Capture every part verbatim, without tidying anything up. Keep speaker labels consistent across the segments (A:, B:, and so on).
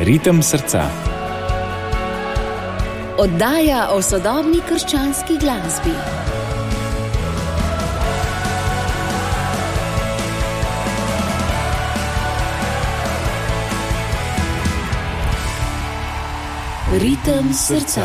A: Ritem srca.
B: Oddaja o sodobni krščanski glasbi. Ritem srca.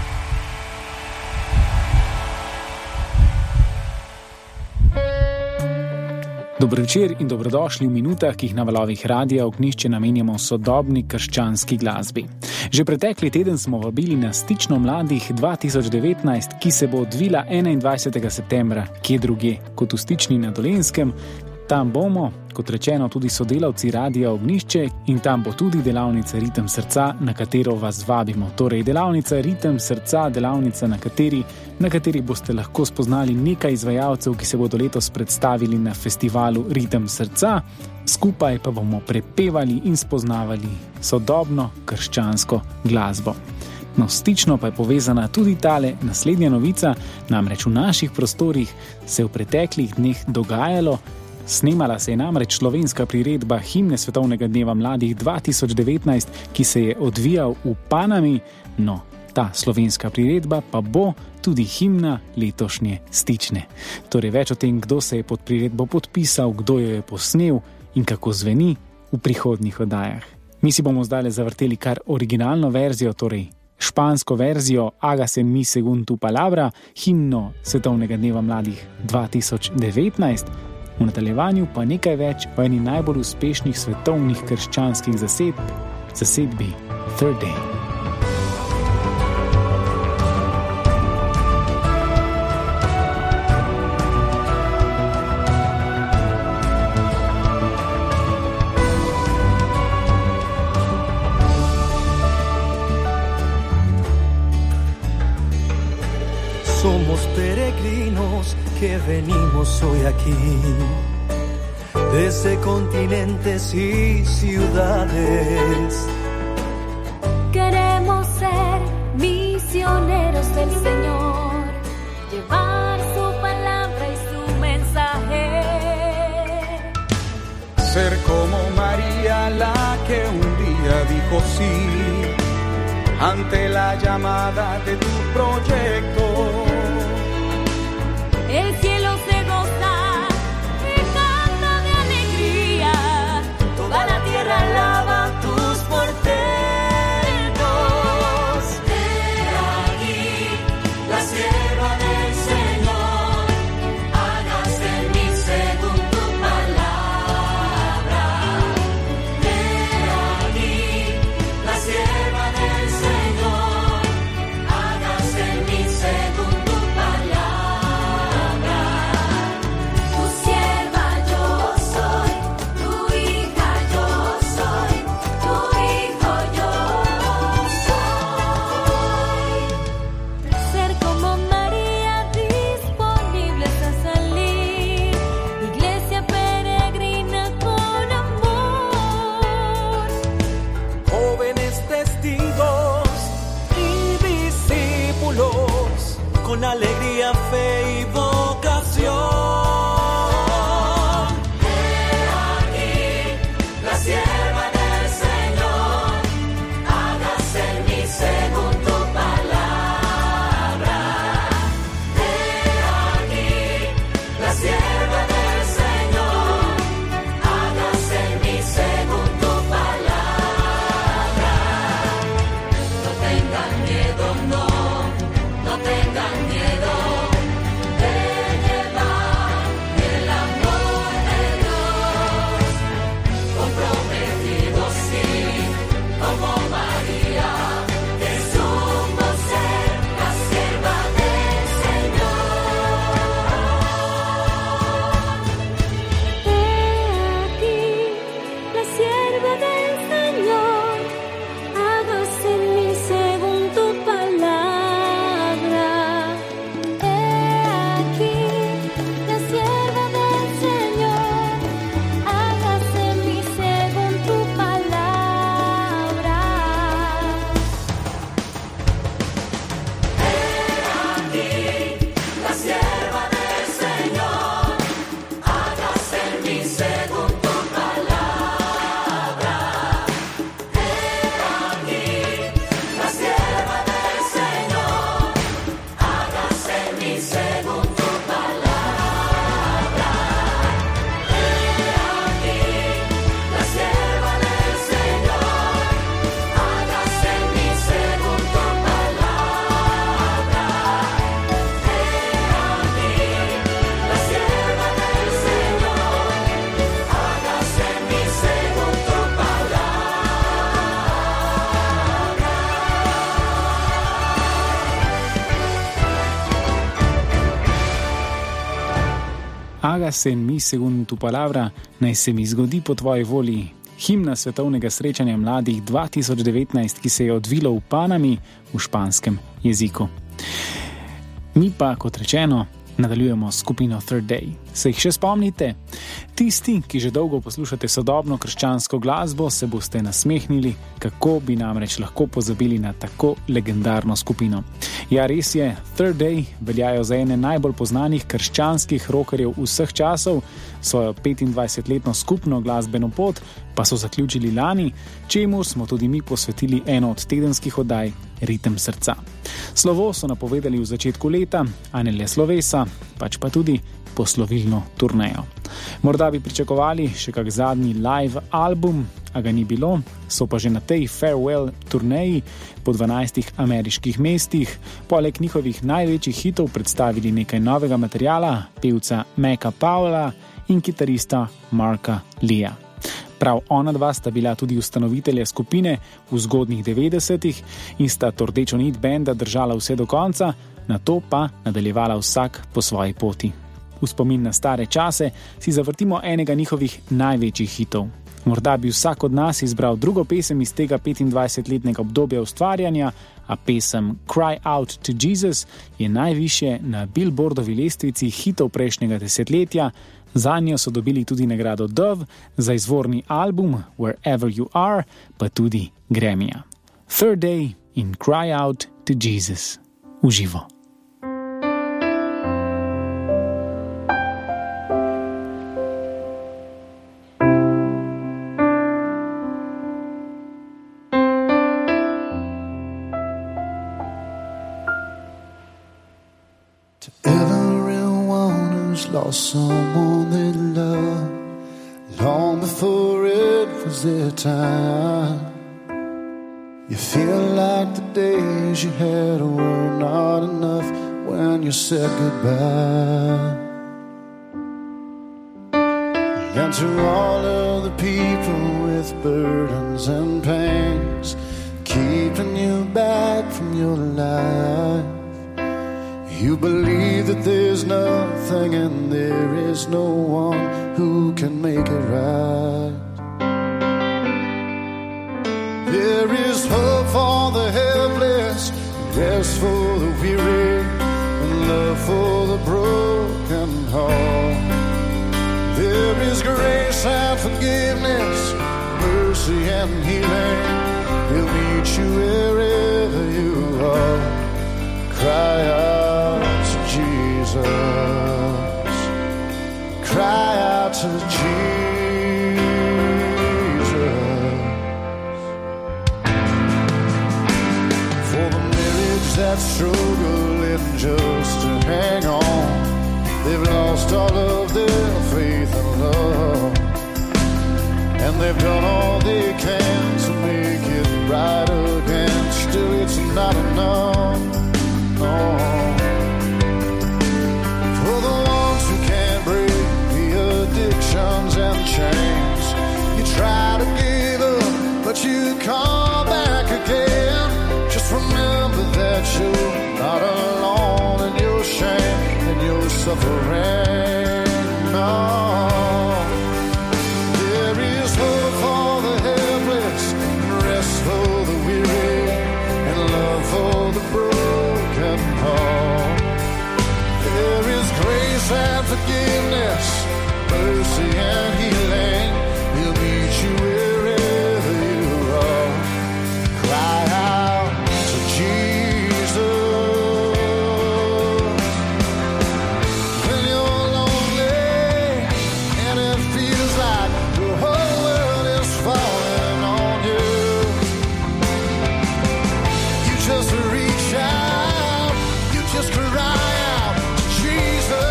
C: Dober večer in dobrodošli v minutah, ki jih na valovih Radia Ognjišče namenjamo sodobni krščanski glasbi. Že pretekli teden smo vabili na Stično mladih dva tisoč devetnajst, ki se bo odvila enaindvajsetega septembra, kje drugje kot v Stični na Dolenjskem. Tam bomo, kot rečeno, tudi sodelavci Radia Ognjišče in tam bo tudi delavnica Ritem srca, na katero vas vabimo. Torej, delavnica Ritem srca, delavnica, na kateri, na kateri boste lahko spoznali nekaj izvajalcev, ki se bodo letos predstavili na festivalu Ritem srca. Skupaj pa bomo prepevali in spoznavali sodobno krščansko glasbo. No, Stično pa je povezana tudi tale naslednja novica, namreč v naših prostorih se je v preteklih dneh dogajalo. Snemala se je namreč slovenska priredba himne Svetovnega dneva mladih dva tisoč devetnajst, ki se je odvijal v Panami. No, ta slovenska priredba pa bo tudi himna letošnje Stične. Torej, več o tem, kdo se je pod priredbo podpisal, kdo jo je posnel in kako zveni v prihodnjih oddajah. Mi si bomo zdaj zavrteli kar originalno verzijo, torej špansko verzijo Hágase en mí según tu palabra, himno Svetovnega dneva mladih dva tisoč devetnajst. V nadaljevanju pa nekaj več o eni najbolj uspešnih svetovnih krščanskih zasedb, zasedbi Third Day.
D: Somos peregrinos que venimos hoy aquí, desde continentes y ciudades.
E: Queremos ser misioneros del Señor, llevar su palabra y su mensaje.
F: Ser como María, la que un día dijo sí ante la llamada de tu proyecto.
E: El cielo se goza y canta de alegría, toda la tierra alaba tus portentos.
G: He aquí la sierva del Señor, hágase en mí según tu palabra. He aquí la sierva del Señor, hágase en mí según tu palabra.
C: hágase en mí según tu palabra, naj se mi zgodi po tvoji volji. Himna svetovnega srečanja mladih dva tisoč devetnajst, ki se je odvilo v Panami v španskem jeziku. Mi pa, kot rečeno, nadaljujemo skupino Third Day. Se jih še spomnite? Tisti, ki že dolgo poslušate sodobno krščansko glasbo, se boste nasmehnili, kako bi namreč lahko pozabili na tako legendarno skupino. Ja, res je, Third Day veljajo za ene najbolj poznanih krščanskih rockerjev vseh časov, svojo petindvajsetletno skupno glasbeno pot pa so zaključili lani, čemu smo tudi mi posvetili eno od tedenskih oddaj Ritem srca. Slovo so napovedali v začetku leta, a ne le slovesa, pač pa tudi poslovilno turnejo. Morda bi pričakovali še kak zadnji live album, a ga ni bilo, so pa že na tej farewell turneji po dvanajstih ameriških mestih, poleg njihovih največjih hitov predstavili nekaj novega materiala pevca Maca Powella in kitarista Marka Leea. Prav ona dva sta bila tudi ustanovitelja skupine v zgodnjih devetdesetih in sta to rdečo nit benda držala vse do konca, nato pa nadaljevala vsak po svoji poti. V spomin na stare čase si zavrtimo enega njihovih največjih hitov. Morda bi vsak od nas izbral drugo pesem iz tega petindvajsetletnega obdobja ustvarjanja, a pesem Cry Out to Jesus je najvišje na Billboardovi lestvici hitov prejšnjega desetletja. Zanjo so dobili tudi nagrado Dove za izvorni album Wherever You Are, pa tudi Grammyja. Third Day in Cry Out to Jesus. Uživo.
A: Lost someone they love long before it was their time. You feel like the days you had were not enough when you said goodbye. And to all of the people with burdens and pains keeping you back from your life, you believe that there's nothing and there is no one who can make it right. There is hope for the helpless, rest for the weary, and love for the broken heart. There is grace and forgiveness, mercy and healing. He'll meet you wherever you are. Cry out to Jesus. Cry out to Jesus. For the marriage that struggling just to hang on, they've lost all of their faith and love, and they've done all they can to make it right again. Still it's not enough. Oh. For the ones who can't break the addictions and chains, you try to give up, but you come back again. Just remember that you're not alone in your shame and your suffering. No. There is hope for the helpless, and rest for the weary, and love for the broken heart. There is grace and forgiveness, mercy and healing. He'll meet you wherever you are. Cry out to Jesus. When you're lonely and it feels like the whole world is falling on you, you just reach out, you just cry out to Jesus.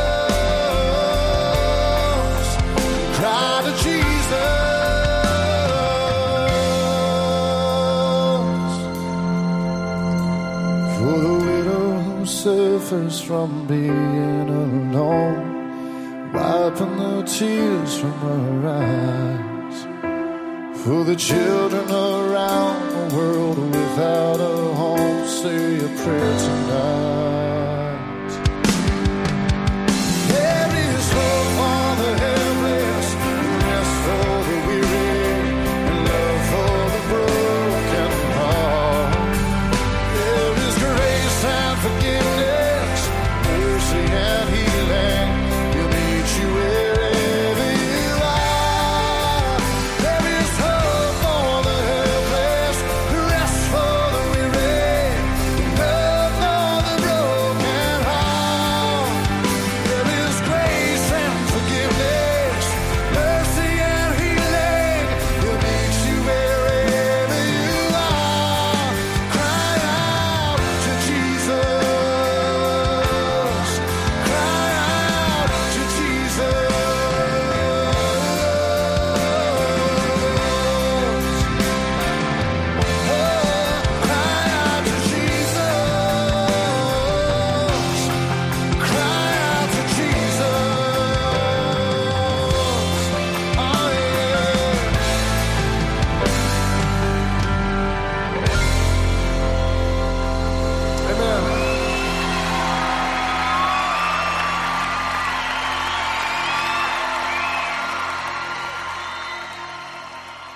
A: Cry to Jesus. For the widow who suffers from being alone, wiping the tears from her eyes. For the children around the world without a home, say a prayer tonight. There is hope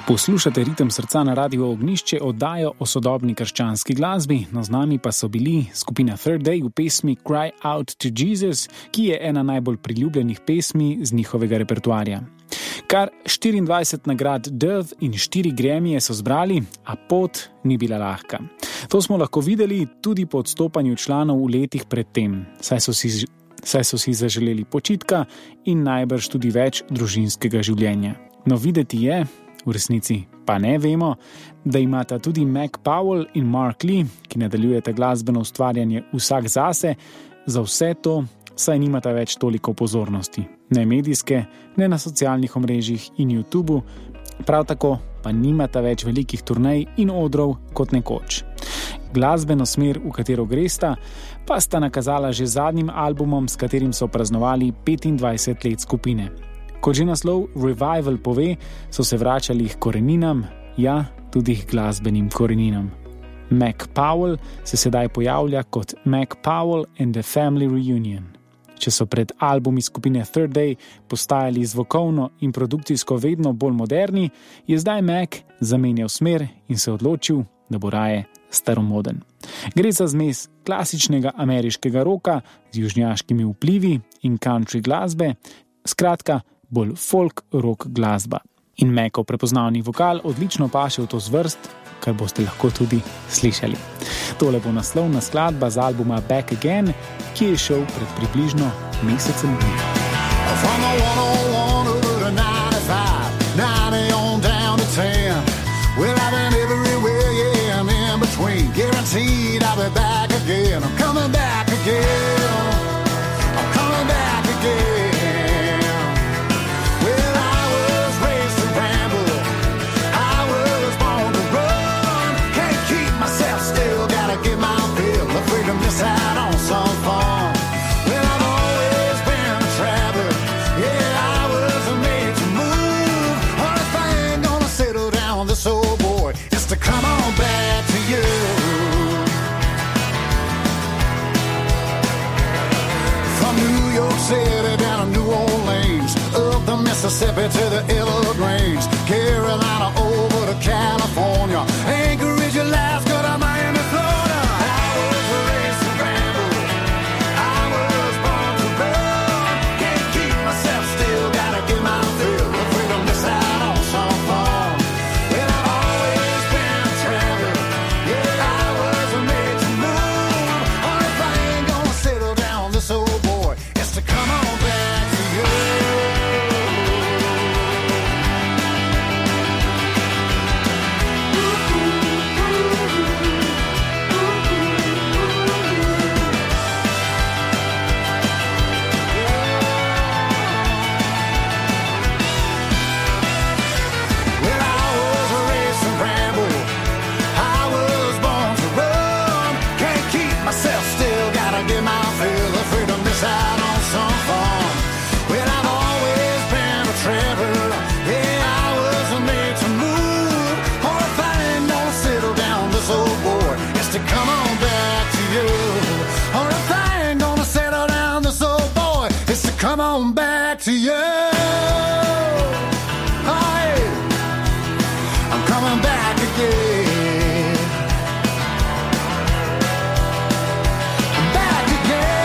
C: Poslušate Ritem srca na Radiu Ognjišče, oddajo o sodobni krščanski glasbi, no z nami pa so bili skupina Third Day v pesmi Cry Out to Jesus, ki je ena najbolj priljubljenih pesmi z njihovega repertoarja. Kar štiriindvajset nagrad Dove in štiri Grammyje so zbrali, a pot ni bila lahka. To smo lahko videli tudi po odstopanju članov v letih predtem, saj so si, saj so si zaželeli počitka in najbrž tudi več družinskega življenja. No videti je, v resnici pa ne vemo, da imata tudi Mac Powell in Mark Lee, ki nadaljujeta glasbeno ustvarjanje vsak zase, za vse to, saj nimata več toliko pozornosti. Ne medijske, ne na socialnih omrežjih in YouTubu, prav tako pa nimata več velikih turnej in odrov kot nekoč. Glasbeno smer, v katero gresta, pa sta nakazala že zadnjim albumom, s katerim so praznovali petindvajset let skupine. Kot že naslov Revival pove, so se vračali k koreninam, ja, tudi k glasbenim koreninam. Mac Powell se sedaj pojavlja kot Mac Powell and the Family Reunion. Če so pred albumi skupine Third Day postajali zvokovno in produkcijsko vedno bolj moderni, je zdaj Mac zamenjal smer in se odločil, da bo raje staromoden. Gre za zmes klasičnega ameriškega roka z južnjaškimi vplivi in country glasbe, skratka bolj folk rock glasba. In Macov prepoznavni vokal odlično paše v to zvrst, kar boste lahko tudi slišali. Tole bo naslovna skladba z albuma Back Again, ki je šel pred približno mesecem dni.
A: From the one oh one to the ninety-five, ninety on down to ten. Well, I've been everywhere, yeah, and in between. Guaranteed I'll be back again. I'm coming back again. I'm coming back again. Out on some farm. Well, I've always been a traveler. Yeah, I was made to move. Only thing gonna settle down this old boy is to come on back to you. From New York City down to New Orleans, up the Mississippi to the Everglades, Carolina over to California, Anchorage, Alaska to Miami, Florida. Come on back to you. Hi, I'm coming back again. I'm back again.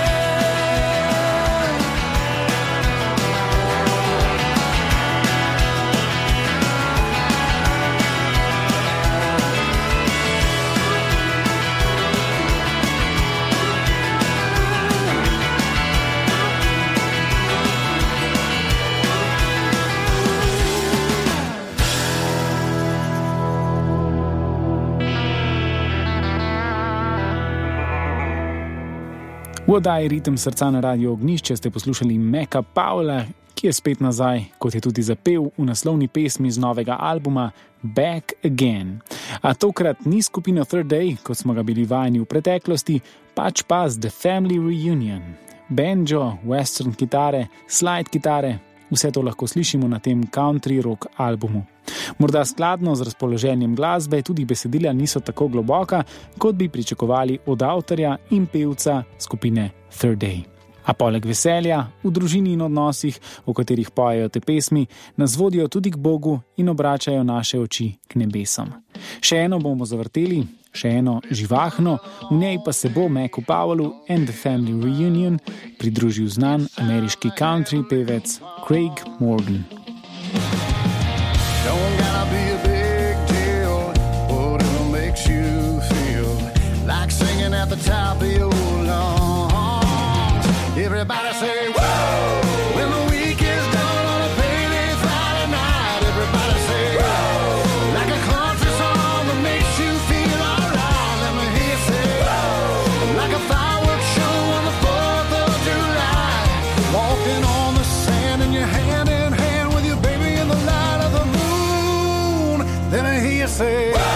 C: V oddaji Ritem srca na Radiu Ognjišče ste poslušali Maca Powella, ki je spet nazaj, kot je tudi zapel v naslovni pesmi z novega albuma Back Again. A tokrat ni skupina Third Day, kot smo ga bili vajeni v preteklosti, pač pa z The Family Reunion. Banjo, western kitare, slide kitare, vse to lahko slišimo na tem country rock albumu. Morda skladno z razpoloženjem glasbe tudi besedila niso tako globoka, kot bi pričakovali od avtorja in pevca skupine Third Day. A poleg veselja, v družini in odnosih, v katerih pojejo te pesmi, nas vodijo tudi k Bogu in obračajo naše oči k nebesom. Še eno bomo zavrteli, še eno živahno, v njej pa se bo Macu Powellu and the Family Reunion pridružil znan ameriški country pevec Craig Morgan.
A: Don't gotta be a big deal, whatever makes you feel like singing at the top of your lungs. Everybody say, whoa, when the week is done on a payday Friday night. Everybody say, whoa, like a country song that makes you feel alright. Let me hear you say, whoa, like a fireworks show on the fourth of July. Walking on the sand and you're hand in hand with your baby in the light of the moon. Let me hear you say, whoa.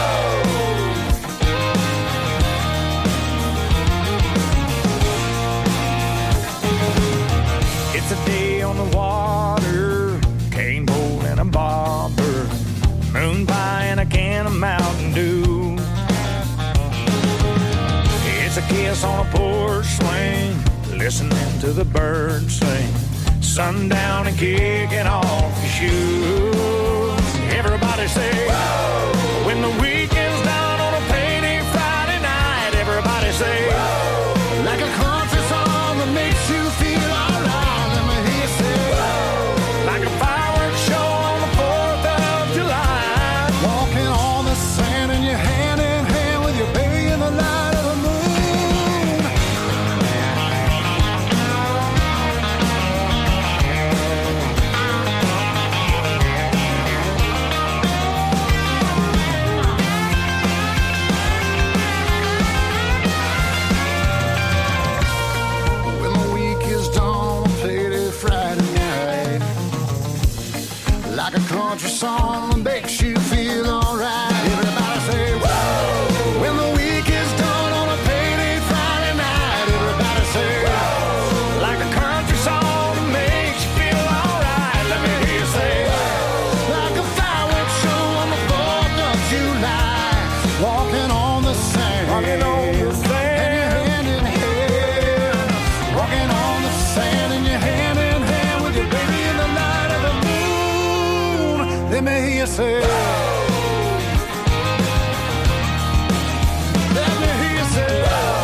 H: It's a day on the water, cane bowl and a bobber, moon pie and a can of Mountain Dew. It's a kiss on a porch swing, listening to the birds sing, sundown and kicking off your shoes. Everybody say, whoa, when the weekend's done on a payday Friday night. Everybody say, whoa,
A: like a country song that makes you feel alright. Country song that makes you feel alright. Everybody say, whoa, when the week is done on a payday Friday night. Everybody say, whoa,
H: like a country song that makes you feel alright. Let me hear you say,
A: whoa, like a fireworks show on the fourth of July. Walking on the sand,
H: walking on the sand,
A: and you're hand in hand. Walking on the sand and you're hand in hand with your baby in the light of the moon. Let me hear you say, let me hear you say,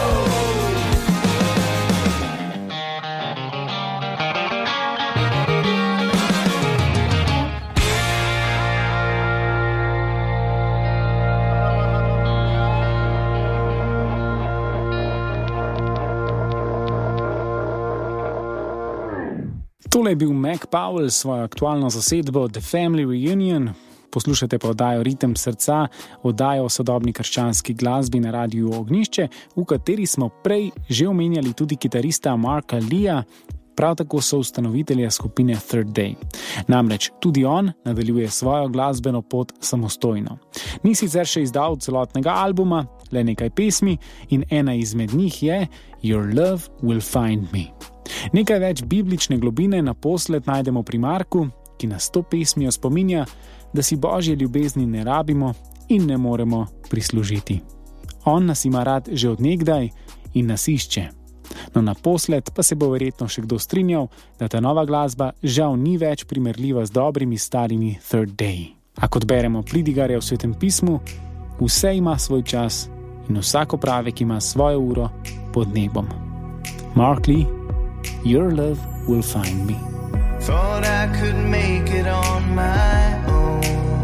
C: Tole je bil Mac Powell s svojo aktualno zasedbo The Family Reunion. Poslušate pa oddajo Ritem srca, oddajo o sodobni krščanski glasbi na Radiu Ognjišče, v kateri smo prej že omenjali tudi kitarista Marka Leea, prav tako so ustanovitelja skupine Third Day. Namreč tudi on nadaljuje svojo glasbeno pot samostojno. Ni sicer še izdal celotnega albuma, le nekaj pesmi in ena izmed njih je Your Love Will Find Me. Nekaj več biblične globine naposled najdemo pri Marku, ki nas to pesmijo spominja, da si Božje ljubezni ne rabimo in ne moremo prislužiti. On nas ima rad že od nekdaj in nas išče. No naposled pa se bo verjetno še kdo strinjal, da ta nova glasba žal ni več primerljiva z dobrimi starimi Third Day. A kot beremo Pridigarja v Svetem pismu, vse ima svoj čas in vsak opravek ima svojo uro pod nebom. Mark Lee, Your Love Will Find Me.
D: Thought I could make it on my own,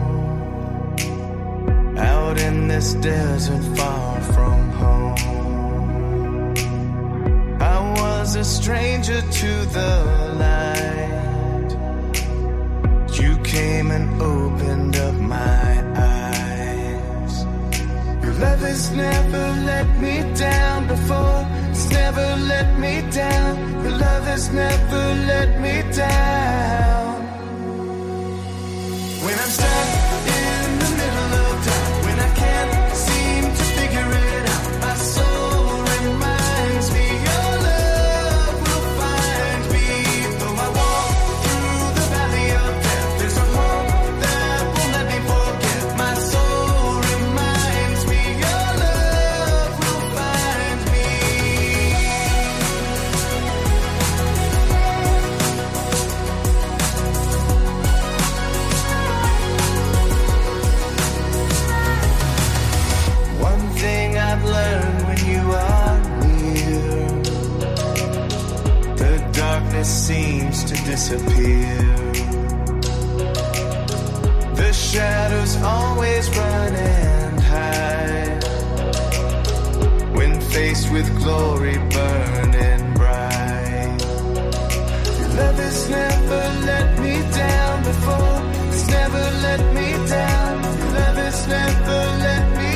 D: out in this desert far from home. I was a stranger to the light. You came and opened up my eyes. Your love has never let me down before. It's never let me down. Your love has never let me down. When I'm stuck in the middle of doubt, when I can't seem to figure it out, my soul reminds me your love will find me. Though I walk through the valley of death, there's a hope that won't let me forget. My soul reminds me your love will find me. shadows always run and hide when faced with glory burning bright. Your love has never let me down before. It's never let me down. Your love has never let me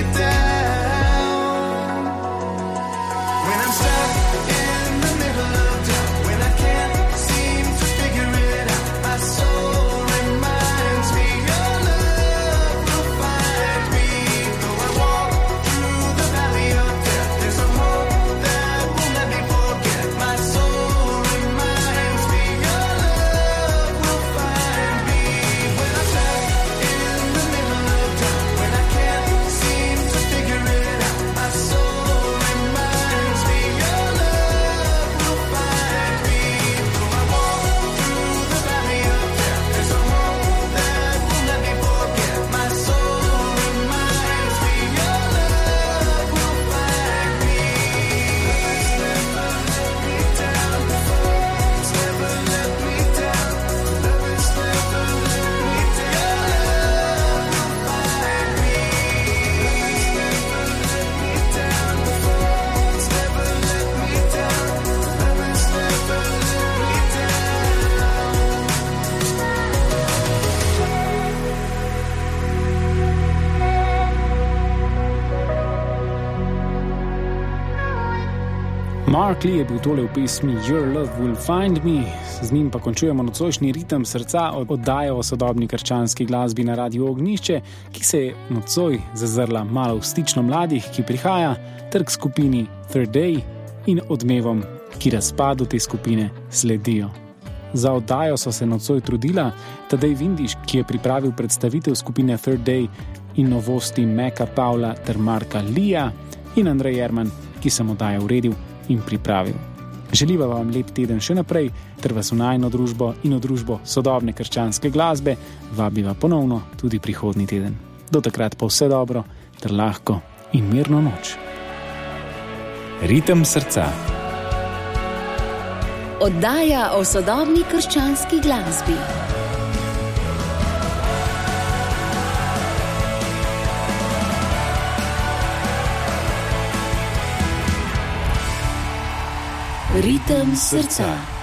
D: down. When I'm stuck in the middle of doubt, when I can't seem to figure it out, my soul reminds me your love will find me. Though I walk through the valley of death, there's a hope that will let me forget. My soul reminds me your love will find me. When I'm stuck in the middle of doubt, when I can't seem to figure it out, my soul reminds me your love will find me. Though I walk through the valley of death, there's a hope that will let me forget. My soul reminds me your love will find me. It's never let me down before. It's never let me down. Love has never let me down. Your love will find me. It's never let me down before. It's never let me down. Love has never let me
C: Mark Lee je bil tole v pesmi Your Love Will Find Me, z njim pa končujemo nocojšnji ritem srca od oddaje o sodobni krščanski glasbi na Radiu Ognjišče, ki se je nocoj zazrla malo v stično mladih, ki prihaja, ter k skupini Third Day in odmevom, ki razpadu te skupine sledijo. Za oddajo so se nocoj trudila Tadej Vindiš, ki je pripravil predstavitev skupine Third Day in novosti Meka Pavla ter Marka Lija, in Andrej Jerman, ki sem oddajo uredil in pripravil. Želiva vam lep teden še naprej, ter vas v najino družbo in v družbo sodobne krščanske glasbe vabiva ponovno tudi prihodnji teden. Do takrat pa vse dobro, ter lahko in mirno noč.
I: Ritem srca.
B: Oddaja o sodobni krščanski glasbi. Ritem srca.